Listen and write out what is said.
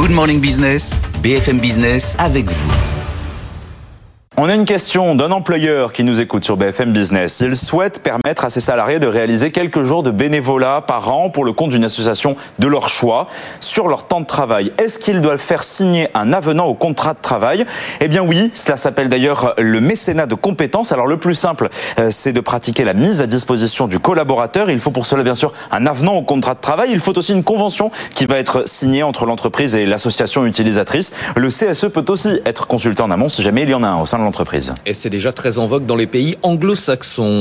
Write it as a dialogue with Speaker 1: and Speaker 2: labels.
Speaker 1: Good Morning Business, BFM Business avec vous.
Speaker 2: On a une question d'un employeur qui nous écoute sur BFM Business. Il souhaite permettre à ses salariés de réaliser quelques jours de bénévolat par an pour le compte d'une association de leur choix sur leur temps de travail. Est-ce qu'ils doivent faire signer un avenant au contrat de travail ? Eh bien oui, cela s'appelle d'ailleurs le mécénat de compétences. Alors le plus simple, c'est de pratiquer la mise à disposition du collaborateur. Il faut pour cela bien sûr un avenant au contrat de travail. Il faut aussi une convention qui va être signée entre l'entreprise et l'association utilisatrice. Le CSE peut aussi être consulté en amont si jamais il y en a un au sein de l'entreprise.
Speaker 3: Et c'est déjà très en vogue dans les pays anglo-saxons.